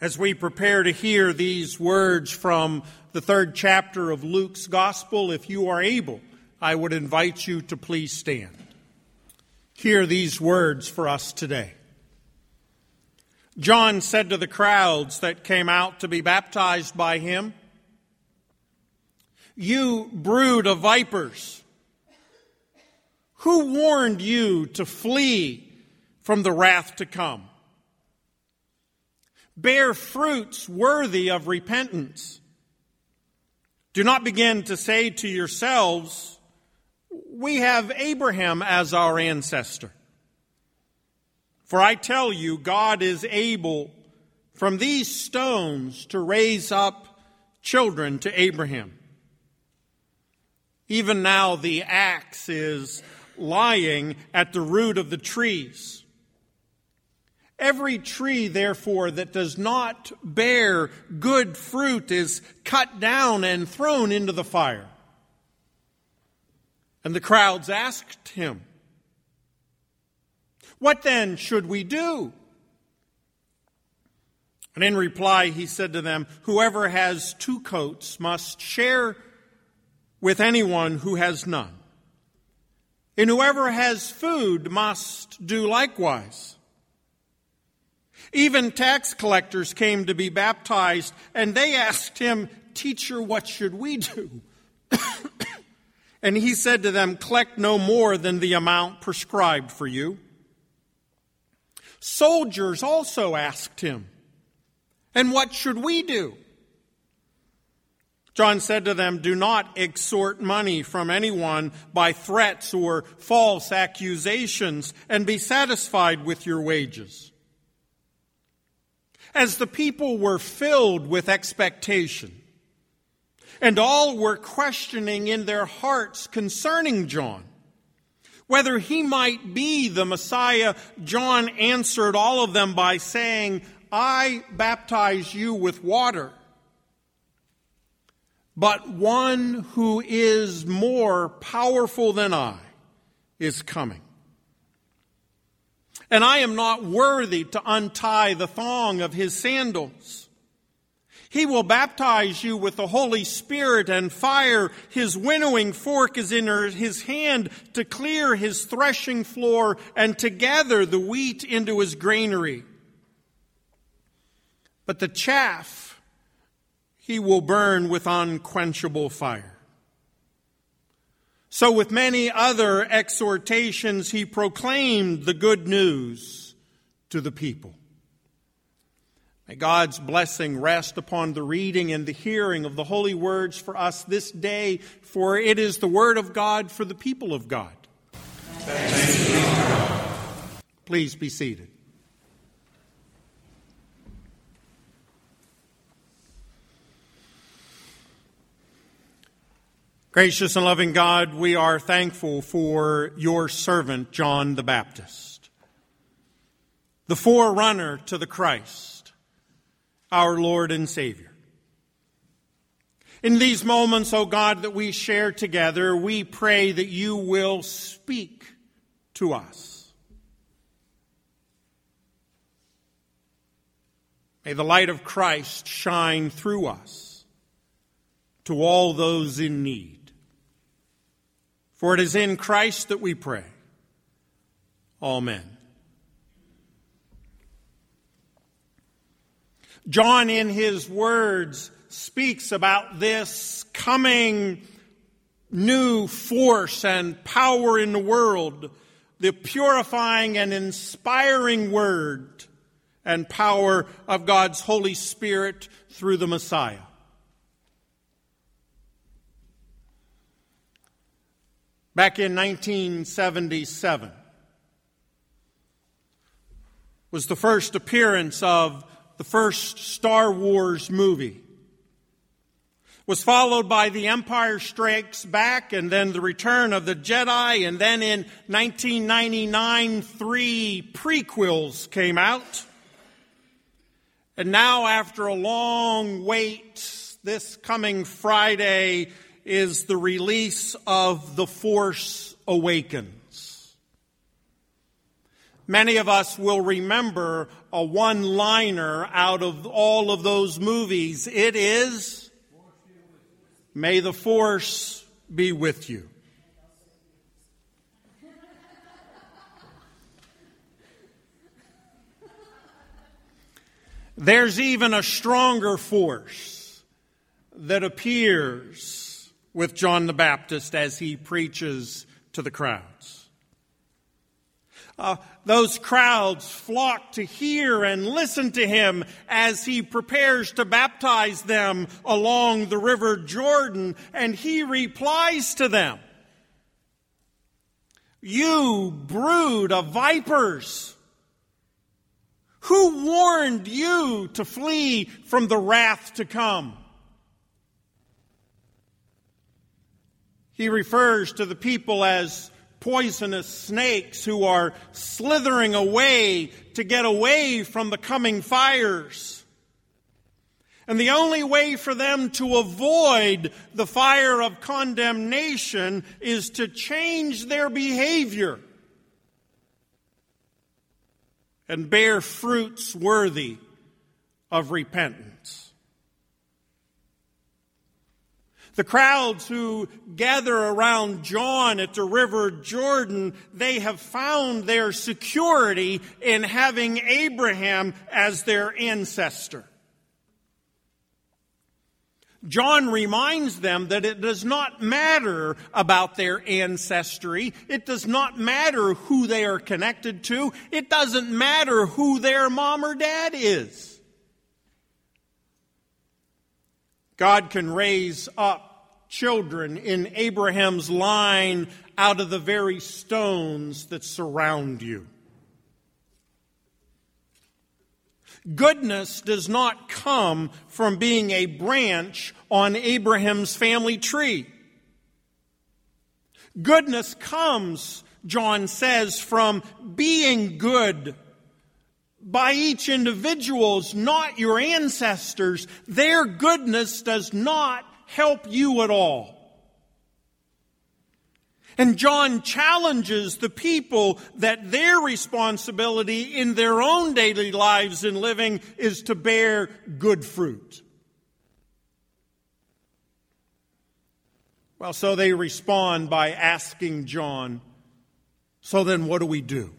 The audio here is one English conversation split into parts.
As we prepare to hear these words from the 3rd chapter of Luke's Gospel, if you are able, I would invite you to please stand. Hear these words for us today. John said to the crowds that came out to be baptized by him, "You brood of vipers, who warned you to flee from the wrath to come? Bear fruits worthy of repentance. Do not begin to say to yourselves, 'We have Abraham as our ancestor.' For I tell you, God is able from these stones to raise up children to Abraham. Even now the axe is lying at the root of the trees. Every tree, therefore, that does not bear good fruit is cut down and thrown into the fire." And the crowds asked him, "What then should we do?" And in reply he said to them, "Whoever has 2 coats must share with anyone who has none. And whoever has food must do likewise." Even tax collectors came to be baptized, and they asked him, "Teacher, what should we do?" And he said to them, "Collect no more than the amount prescribed for you." Soldiers also asked him, "And what should we do?" John said to them, "Do not extort money from anyone by threats or false accusations, and be satisfied with your wages." As the people were filled with expectation, and all were questioning in their hearts concerning John, whether he might be the Messiah, John answered all of them by saying, "I baptize you with water, but one who is more powerful than I is coming. And I am not worthy to untie the thong of his sandals. He will baptize you with the Holy Spirit and fire. His winnowing fork is in his hand to clear his threshing floor and to gather the wheat into his granary. But the chaff he will burn with unquenchable fire." So with many other exhortations, he proclaimed the good news to the people. May God's blessing rest upon the reading and the hearing of the holy words for us this day, for it is the word of God for the people of God. Thanks be to God. Please be seated. Gracious and loving God, we are thankful for your servant, John the Baptist, the forerunner to the Christ, our Lord and Savior. In these moments, O God, that we share together, we pray that you will speak to us. May the light of Christ shine through us to all those in need. For it is in Christ that we pray. Amen. John, in his words, speaks about this coming new force and power in the world, the purifying and inspiring word and power of God's Holy Spirit through the Messiah. Back in 1977 was the first appearance of the first Star Wars movie. Was followed by The Empire Strikes Back, and then The Return of the Jedi, and then in 1999, 3 prequels came out. And now, after a long wait, this coming Friday is the release of The Force Awakens. Many of us will remember a one-liner out of all of those movies. It is, "May the Force be with you." There's even a stronger force that appears with John the Baptist as he preaches to the crowds. Those crowds flock to hear and listen to him as he prepares to baptize them along the river Jordan, and he replies to them, "You brood of vipers! Who warned you to flee from the wrath to come?" He refers to the people as poisonous snakes who are slithering away to get away from the coming fires. And the only way for them to avoid the fire of condemnation is to change their behavior and bear fruits worthy of repentance. The crowds who gather around John at the river Jordan, they have found their security in having Abraham as their ancestor. John reminds them that it does not matter about their ancestry. It does not matter who they are connected to. It doesn't matter who their mom or dad is. God can raise up children in Abraham's line out of the very stones that surround you. Goodness does not come from being a branch on Abraham's family tree. Goodness comes, John says, from being good by each individual's, not your ancestors. Their goodness does not help you at all. And John challenges the people that their responsibility in their own daily lives and living is to bear good fruit. Well, so they respond by asking John, "So then what do we do?"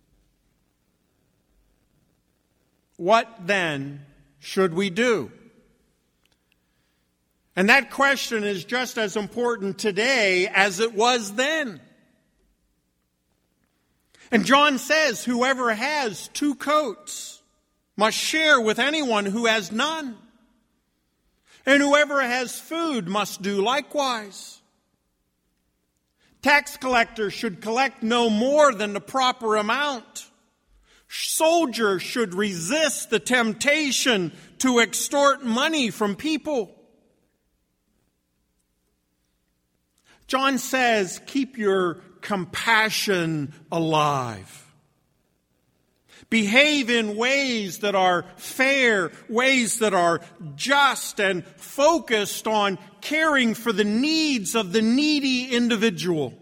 What then should we do? And that question is just as important today as it was then. And John says, whoever has 2 coats must share with anyone who has none. And whoever has food must do likewise. Tax collectors should collect no more than the proper amount. Soldiers should resist the temptation to extort money from people. John says, keep your compassion alive. Behave in ways that are fair, ways that are just and focused on caring for the needs of the needy individual.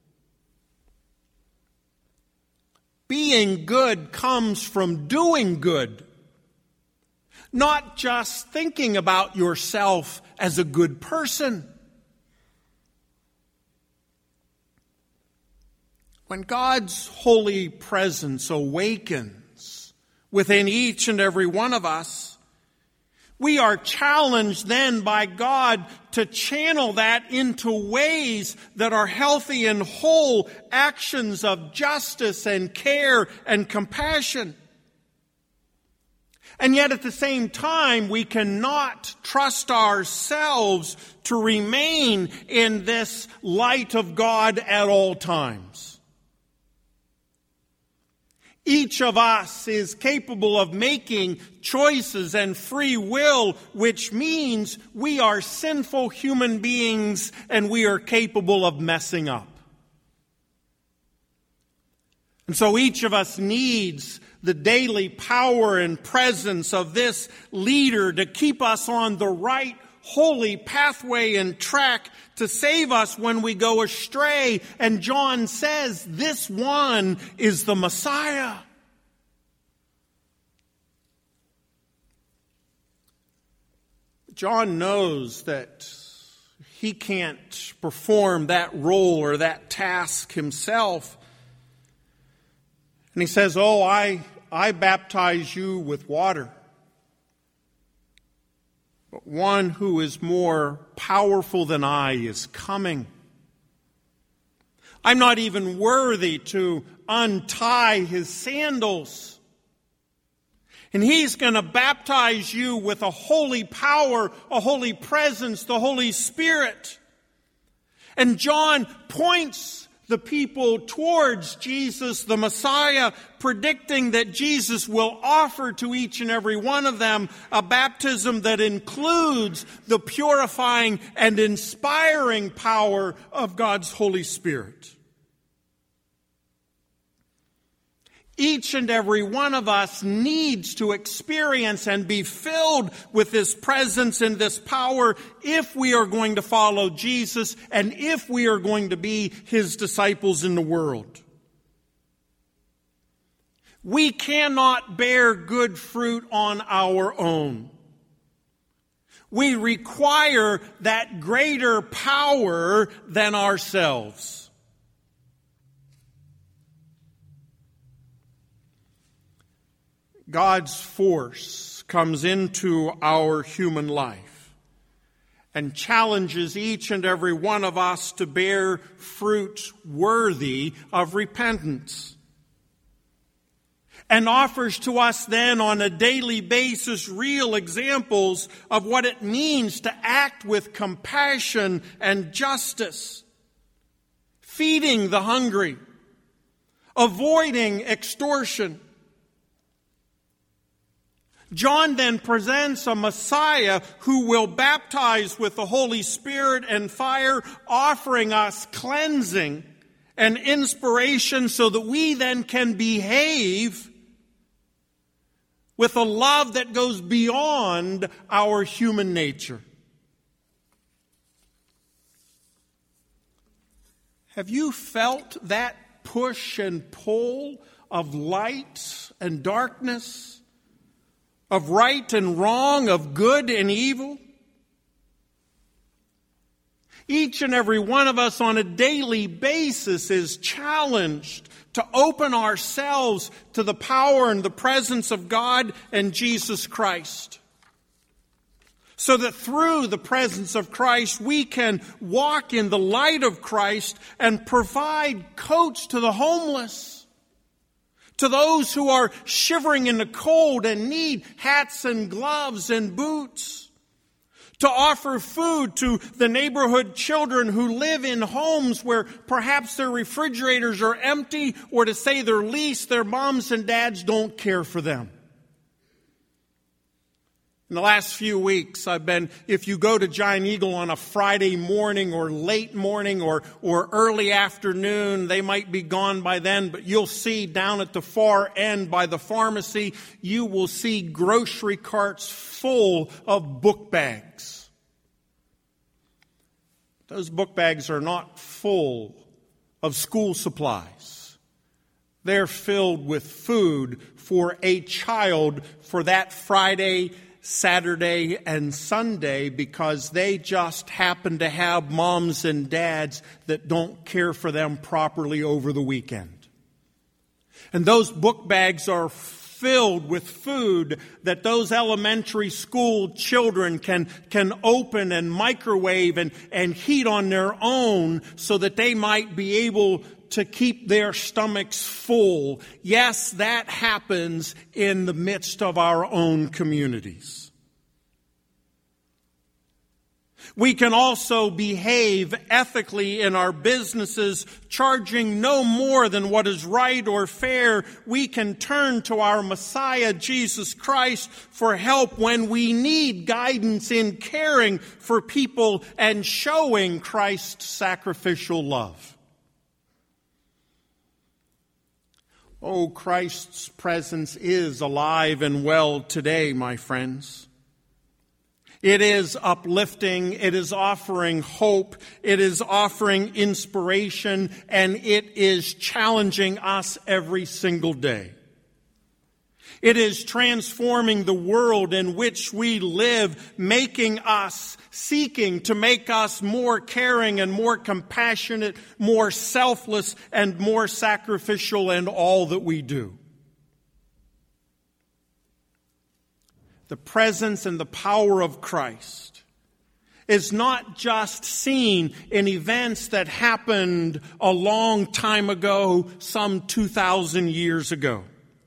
Being good comes from doing good, not just thinking about yourself as a good person. When God's holy presence awakens within each and every one of us, we are challenged then by God to channel that into ways that are healthy and whole actions of justice and care and compassion. And yet at the same time, we cannot trust ourselves to remain in this light of God at all times. Each of us is capable of making choices and free will, which means we are sinful human beings and we are capable of messing up. And so each of us needs the daily power and presence of this leader to keep us on the right, holy pathway and track to save us when we go astray. And John says this one is the Messiah. John knows that he can't perform that role or that task himself. And he says, I baptize you with water. But one who is more powerful than I is coming. I'm not even worthy to untie his sandals. And he's going to baptize you with a holy power, a holy presence, the Holy Spirit. And John points the people towards Jesus, the Messiah, predicting that Jesus will offer to each and every one of them a baptism that includes the purifying and inspiring power of God's Holy Spirit. Each and every one of us needs to experience and be filled with this presence and this power if we are going to follow Jesus and if we are going to be his disciples in the world. We cannot bear good fruit on our own. We require that greater power than ourselves. God's force comes into our human life and challenges each and every one of us to bear fruit worthy of repentance, and offers to us then on a daily basis real examples of what it means to act with compassion and justice, feeding the hungry, avoiding extortion. John then presents a Messiah who will baptize with the Holy Spirit and fire, offering us cleansing and inspiration so that we then can behave with a love that goes beyond our human nature. Have you felt that push and pull of light and darkness? Of right and wrong, of good and evil? Each and every one of us on a daily basis is challenged to open ourselves to the power and the presence of God and Jesus Christ, so that through the presence of Christ we can walk in the light of Christ and provide coats to the homeless, to those who are shivering in the cold and need hats and gloves and boots, to offer food to the neighborhood children who live in homes where perhaps their refrigerators are empty, or to say their least, their moms and dads don't care for them. In the last few weeks, if you go to Giant Eagle on a Friday morning or late morning or early afternoon, they might be gone by then, but you'll see down at the far end by the pharmacy, you will see grocery carts full of book bags. Those book bags are not full of school supplies. They're filled with food for a child for that Friday, Saturday, and Sunday, because they just happen to have moms and dads that don't care for them properly over the weekend. And those book bags are filled with food that those elementary school children can open and microwave and heat on their own so that they might be able to keep their stomachs full. Yes, that happens in the midst of our own communities. We can also behave ethically in our businesses, charging no more than what is right or fair. We can turn to our Messiah, Jesus Christ, for help when we need guidance in caring for people and showing Christ's sacrificial love. Oh, Christ's presence is alive and well today, my friends. It is uplifting, it is offering hope, it is offering inspiration, and it is challenging us every single day. It is transforming the world in which we live, seeking to make us more caring and more compassionate, more selfless and more sacrificial in all that we do. The presence and the power of Christ is not just seen in events that happened a long time ago, some 2,000 years ago.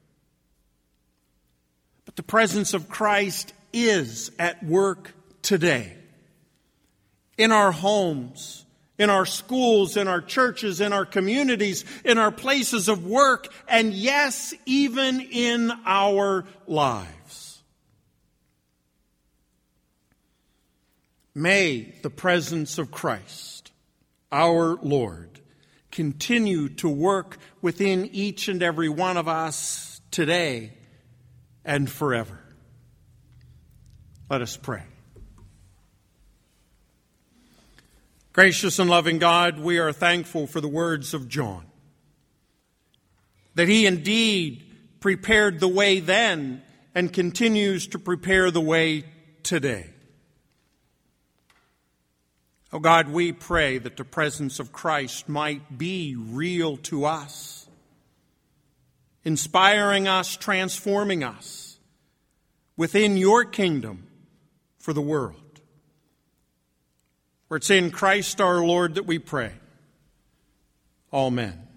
But the presence of Christ is at work today. In our homes, in our schools, in our churches, in our communities, in our places of work, and yes, even in our lives. May the presence of Christ, our Lord, continue to work within each and every one of us today and forever. Let us pray. Gracious and loving God, we are thankful for the words of John, that he indeed prepared the way then and continues to prepare the way today. Oh God, we pray that the presence of Christ might be real to us, inspiring us, transforming us within your kingdom for the world. For it's in Christ our Lord that we pray. Amen.